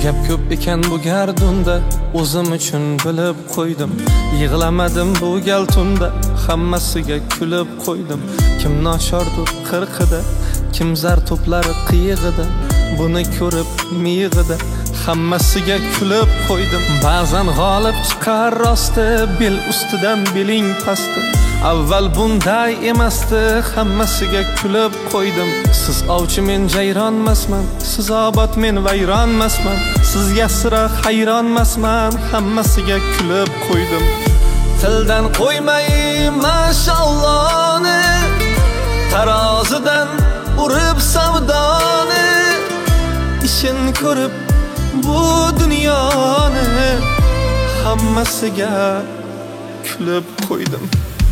Gap ko'p ekan bu gardunda, o'zim uchun bilib qo'ydim. Yig'lamadim bu gal tunda, hammasiga kulib qo'ydim. Kim noshordir qirqida, kim zar to'plari qiyig'ida, buni ko'rib miyig'ida hammasiga kulib qo'ydim. Ba'zan g'olib chiqar rosti, bel ustidan beling pasti. Avval bunday emasdi, hammasiga kulib qo'ydim. Siz ovchi men jayronmasman, siz obod men vayronmasman. Sizga sira hayronmasman, hammasiga kulib qo'ydim. Tildan qo'ymay mashallohni, tarozidan urib savdoni, ishin ko'rib bu dunyoni, hammasiga kulib qo'ydim.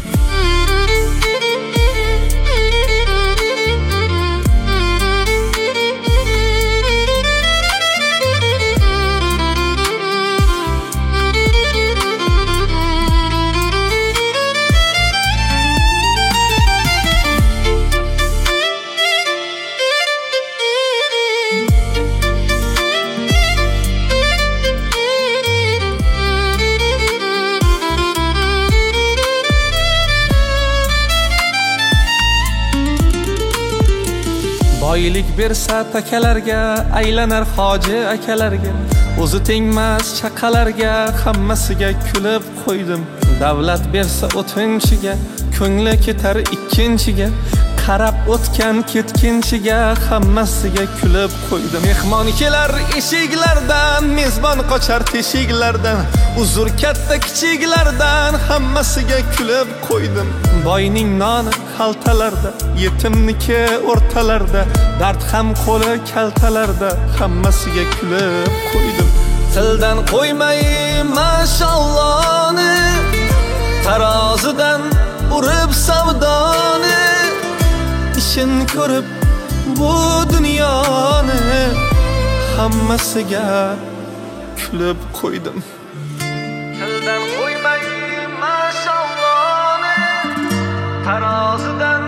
Boylik bersa takalarga, aylanar hoji akalarga, o'zi tengmas chaqalarga, hammasiga kulib qo'ydim. Davlat bersa o'tkinchiga, ko'ngli ketar ikkinchiga, qarab o'tgan ketkinchiga, hammasiga kulib qo'ydim. Mehmon kelar eshiklardan, mezbon qochar teshiklardan, uzr katta kichiklardan, hammasiga kulib qo'ydim. Boyning noni xaltalarda, yetimniki o'rtalarda, dard ham qo'li kaltalarda, hammasiga kulib qo'ydim. Tildan qo'ymay mashallohni, tarozidan urib savdoni, ishin ko'rib bu dunyoni, hammasiga kulib qo'ydim. Tildan qo'ymay mashallohni, tarozidan